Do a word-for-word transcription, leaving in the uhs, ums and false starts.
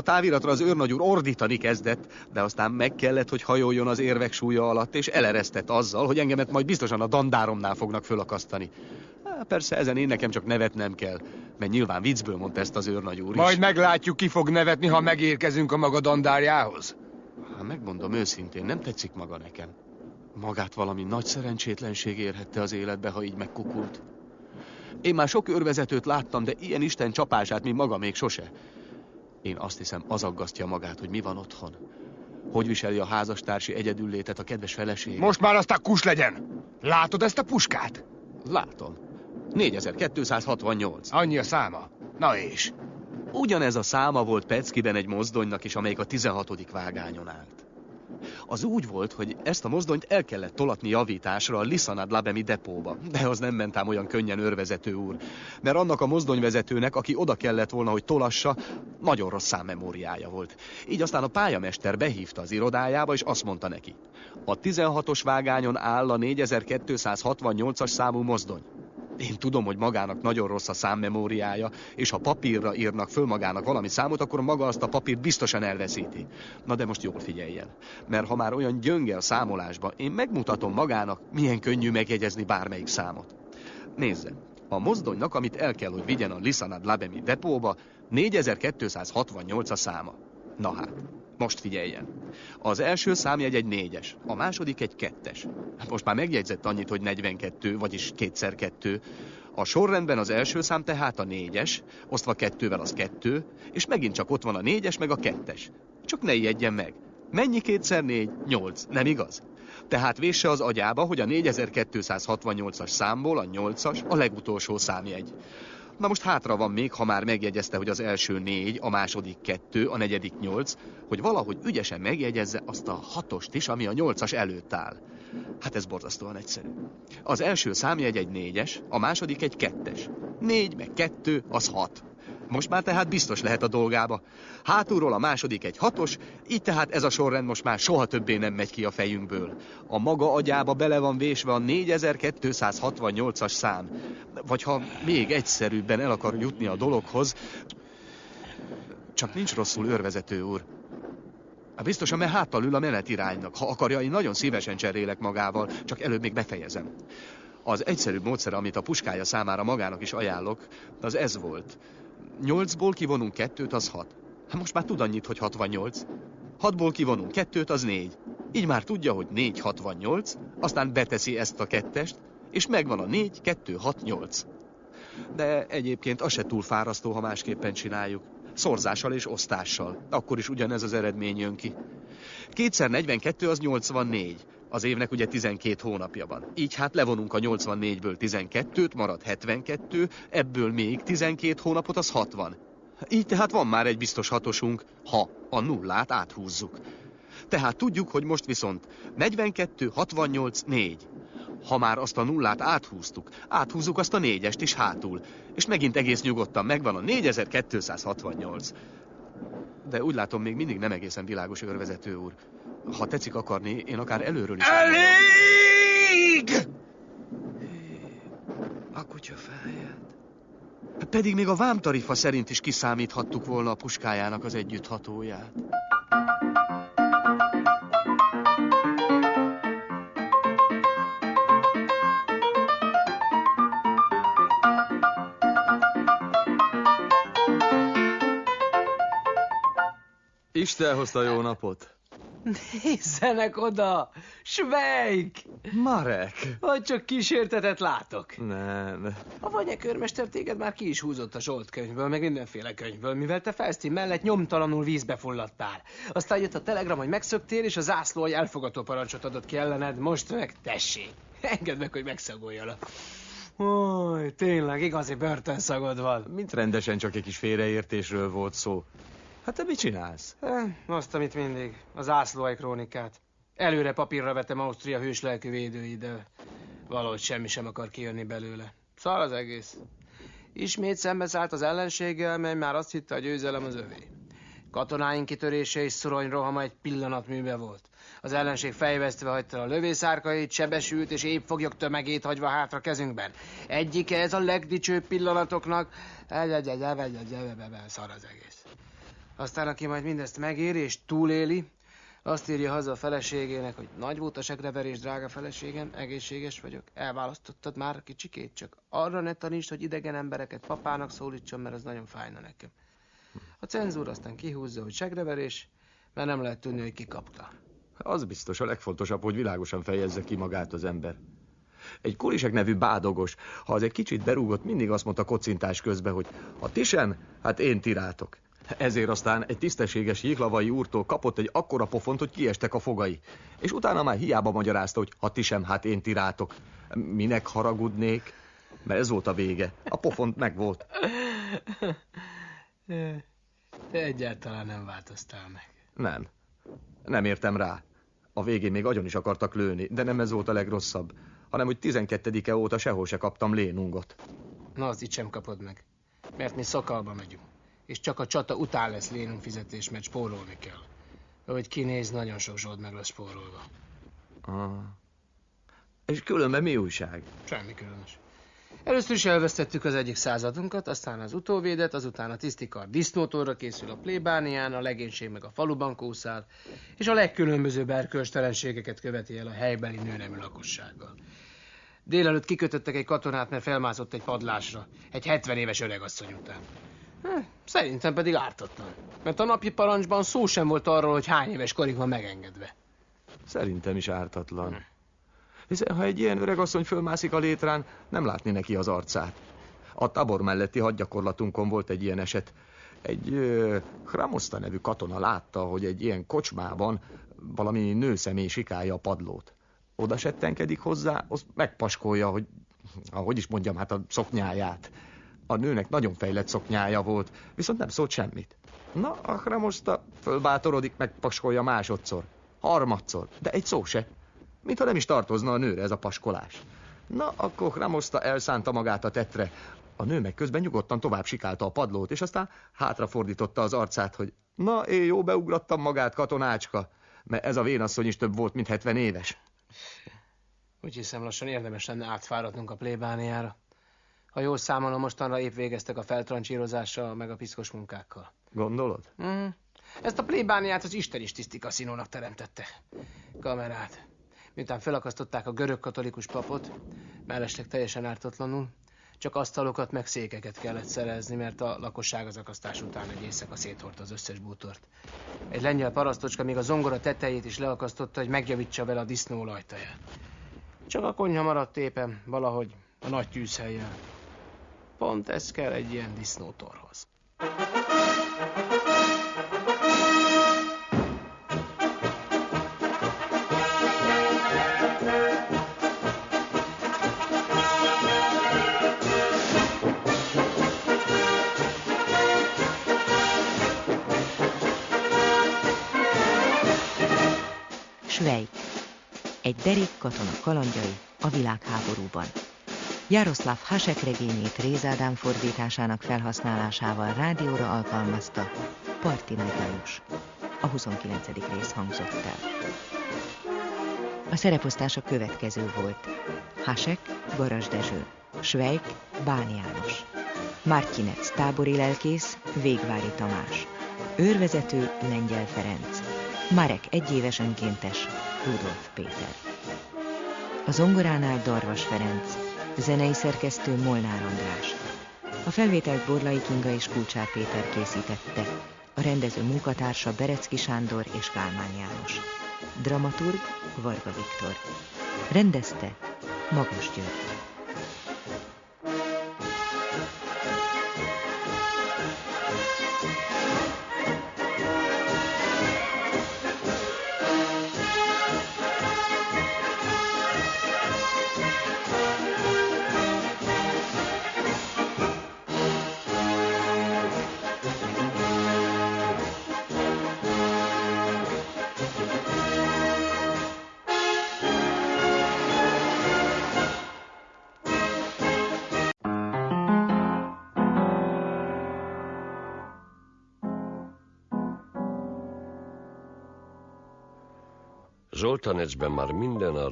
a táviratra az őrnagy úr ordítani kezdett, de aztán meg kellett, hogy hajoljon az érvek súlya alatt, és eleresztett azzal, hogy engemet majd biztosan a dandáromnál fognak fölakasztani. Há, persze ezen én nekem csak nevetnem kell, mert nyilván viccből mondta ezt az őrnagy úr is. Majd meglátjuk, ki fog nevetni, ha megérkezünk a maga dandárjához. Hát megmondom őszintén, nem tetszik maga nekem. Magát valami nagy szerencsétlenség érhette az életbe, ha így megkukult. Én már sok őrvezetőt láttam, de ilyen isten csapását, mint maga még sose. Én azt hiszem, az aggasztja magát, hogy mi van otthon. Hogy viseli a házastársi egyedüllétet a kedves felesége. Most már aztán kus legyen! Látod ezt a puskát? Látom. négyezer-kétszázhatvannyolc. Annyi a száma. Na és? Ugyanez a száma volt Peckiben egy mozdonynak is, amelyik a tizenhatodik vágányon állt. Az úgy volt, hogy ezt a mozdonyt el kellett tolatni javításra a Lisanad Labemi depóba. De az nem ment ám olyan könnyen, őrvezető úr. Mert annak a mozdonyvezetőnek, aki oda kellett volna, hogy tolassa, nagyon rossz számmemóriája volt. Így aztán a pályamester behívta az irodájába, és azt mondta neki: a tizenhatos vágányon áll a négyezer-kétszázhatvannyolcas számú mozdony. Én tudom, hogy magának nagyon rossz a számmemóriája, és ha papírra írnak föl magának valami számot, akkor maga azt a papírt biztosan elveszíti. Na de most jól figyeljen, mert ha már olyan gyönge a számolásba, én megmutatom magának, milyen könnyű megjegyezni bármelyik számot. Nézze, a mozdonynak, amit el kell, hogy vigyen a Lisanad Labemi depóba, négyezer-kétszázhatvannyolc a száma. Na hát, most figyeljen. Az első számjegy egy négyes, a második egy kettes. Most már megjegyzett annyit, hogy negyvenkettő, vagyis kétszer kettő. A sorrendben az első szám tehát a négyes, osztva kettővel az kettő, és megint csak ott van a négyes meg a kettes. Csak ne ijedjen meg. Mennyi kétszer négy? Nyolc, nem igaz? Tehát vésse az agyába, hogy a négyezer-kétszázhatvannyolcas számból a nyolcas a legutolsó számjegy. Na most hátra van még, ha már megjegyezte, hogy az első négy, a második kettő, a negyedik nyolc, hogy valahogy ügyesen megjegyezze azt a hatost is, ami a nyolcas előtt áll. Hát ez borzasztóan egyszerű. Az első számjegy egy négyes, a második egy kettes. Négy meg kettő, az hat. Most már tehát biztos lehet a dolgába. Hátulról a második egy hatos, így tehát ez a sorrend most már soha többé nem megy ki a fejünkből. A maga agyába bele van vésve a négyezer-kétszázhatvannyolcas szám. Vagy ha még egyszerűbben el akar jutni a dologhoz, csak nincs rosszul, őrvezető úr. Biztosan, mert háttal ül a menetiránynak. Ha akarja, én nagyon szívesen cserélek magával, csak előbb még befejezem. Az egyszerűbb módszer, amit a puskája számára magának is ajánlok, az ez volt. Nyolcból kivonunk kettőt, az hat. Most már tud annyit, hogy hatvannyolc. Hatból kivonunk kettőt, az négy. Így már tudja, hogy négy hatvannyolc, aztán beteszi ezt a kettest, és megvan a négy, kettő, hat, nyolc. De egyébként az se túl fárasztó, ha másképpen csináljuk. Szorzással és osztással. Akkor is ugyanez az eredmény jön ki. Kétszer negyvenkettő az nyolcvannégy. Az évnek ugye tizenkét hónapja van. Így hát levonunk a nyolcvannégyből tizenkettőt, marad hetvenkettő, ebből még tizenkét hónapot, az hatvan. Így tehát van már egy biztos hatosunk, ha a nullát áthúzzuk. Tehát tudjuk, hogy most viszont negyvenkettő, hatvannyolc, négy. Ha már azt a nullát áthúztuk, áthúzzuk azt a négyest is hátul, és megint egész nyugodtan megvan a négyezer-kétszázhatvannyolc. De úgy látom, még mindig nem egészen világos, őrvezető úr. Ha tetszik akarni, én akár előről is... Elég! A kutyafáját. Pedig még a vámtarifa szerint is kiszámíthattuk volna a puskájának az együtthatóját. Isten hozta jó napot. Nézzenek oda! Schweik! Marek! Vagy csak kísértetet látok. Nem. A vanyekörmester téged már ki is húzott a Zsolt könyvből, meg mindenféle könyvből, mivel te Felszín mellett nyomtalanul vízbe fulladtál. Aztán jött a telegram, hogy megszöktél, és a zászlóalj elfogató parancsot adott ki ellened, most meg tessék. Engedd meg, hogy megszagoljalak. Oly, tényleg igazi börtönszagod van. Mint rendesen csak egy kis félreértésről volt szó. Hát te mit csinálsz? Eh, azt, amit mindig. Az zászlóalj krónikát. Előre papírra vettem Ausztria hőslelkű védőit, de valahogy semmi sem akar kijönni belőle. Szar az egész. Ismét szembeszállt az ellenséggel, mely már azt hitte, a győzelem az övé. Katonáink kitörése és szuronyrohama egy pillanatműve volt. Az ellenség fejvesztve hagyta a lövészárkait, sebesült és épfoglyok tömegét hagyva hátra kezünkben. Egyike ez a legdicsőbb pillanatoknak... Szar az egész. Aztán aki majd mindezt megéri és túléli, azt írja haza a feleségének, hogy nagy volt a segreverés, drága feleségem, egészséges vagyok, elválasztottad már a kicsikét, csak arra ne tanítsd, hogy idegen embereket papának szólítson, mert az nagyon fájna nekem. A cenzúr aztán kihúzza, hogy segreverés, mert nem lehet tudni, hogy ki kapta. Az biztos a legfontosabb, hogy világosan fejezze ki magát az ember. Egy Kulisek nevű bádogos, ha az egy kicsit berúgott, mindig azt mondta kocintás közben, hogy ha ti sem, hát én tirátok. Ezért aztán egy tisztességes jéglavai úrtól kapott egy akkora pofont, hogy kiestek a fogai. És utána már hiába magyarázta, hogy ha ti sem, hát én tirátok. Minek haragudnék? Mert ez volt a vége. A pofont megvolt. Te egyáltalán nem változtál meg. Nem. Nem értem rá. A végén még agyon is akartak lőni, de nem ez volt a legrosszabb, hanem hogy tizenkettedike óta sehol se kaptam lénungot. Na, azt itt sem kapod meg. Mert mi Szakalba megyünk. És csak a csata után lesz lénunk fizetés, mert spórolni kell. Ahogy kinéz, nagyon sok zsold meg lesz spórolva. Ah. És különben mi újság? Semmi különös. Először is elvesztettük az egyik századunkat, aztán az utóvédet, azután a tisztikar disznótorra készül a plébánián, a legénység meg a faluban kószál, és a legkülönbözőbb erkölcstelenségeket követi el a helybeli nőnemű lakossággal. Délelőtt kikötöttek egy katonát, mert felmászott egy padlásra, egy hetven éves öregasszony után. Hm, szerintem pedig ártatlan, mert a napi parancsban szó sem volt arról, hogy hány éves korig van megengedve. Szerintem is ártatlan. Hm. Hiszen ha egy ilyen öregasszony fölmászik a létrán, nem látni neki az arcát. A tábor melletti hadgyakorlatunkon volt egy ilyen eset. Egy ö, Hramoszta nevű katona látta, hogy egy ilyen kocsmában valami nőszemély sikálja a padlót. Oda settenkedik hozzá, azt megpaskolja, hogy, ahogy is mondjam, hát a szoknyáját. A nőnek nagyon fejlett szoknyája volt, viszont nem szólt semmit. Na, a Hramoszta fölbátorodik, megpaskolja másodszor, harmadszor, de egy szó se. Mintha nem is tartozna a nőre ez a paskolás. Na, akkor Hramoszta elszánta magát a tetre. A nő meg közben nyugodtan tovább sikálta a padlót, és aztán hátrafordította az arcát, hogy na, én jó beugrattam magát, katonácska, mert ez a vénasszony is több volt, mint hetven éves. Úgy hiszem, lassan érdemes lenne átfáradnunk a plébániára. Ha jól számolom, mostanra épp végeztek a feltrancsírozással, meg a piszkos munkákkal. Gondolod? Mm. Ezt a plébániát az Isten is tisztikaszinónak teremtette. Kamerát. Miután felakasztották a görög katolikus papot, mellesleg teljesen ártatlanul, csak asztalokat meg székeket kellett szerezni, mert a lakosság az akasztás után egy éjszaka széthordta az összes bútort. Egy lengyel parasztocska még a zongora tetejét is leakasztotta, hogy megjavítsa vele a disznó olajtaját. Csak a konyha maradt éppen valahogy a nagy tűzhelyen. Pont ez kell egy ilyen disznótorhoz. Svejk. Egy derék katona kalandjai a világháborúban. Jaroszláv Hasek regényét Réz Ádám fordításának felhasználásával rádióra alkalmazta Partiner Lajos. A huszonkilencedik rész hangzott el. A szereposztás a következő volt. Hasek, Garas Dezső, Svejk, Bán János, Martinec, tábori lelkész, Végvári Tamás, őrvezető, Lengyel Ferenc, Marek egyéves önkéntes, Rudolf Péter. A zongoránál Darvas Ferenc, zenei szerkesztő Molnár András. A felvételt Borlai Kinga és Kulcsár Péter készítette, a rendező munkatársa Berecki Sándor és Kálmán János. Dramaturg Varga Viktor. Rendezte Magas György. Zsoltanecben már minden a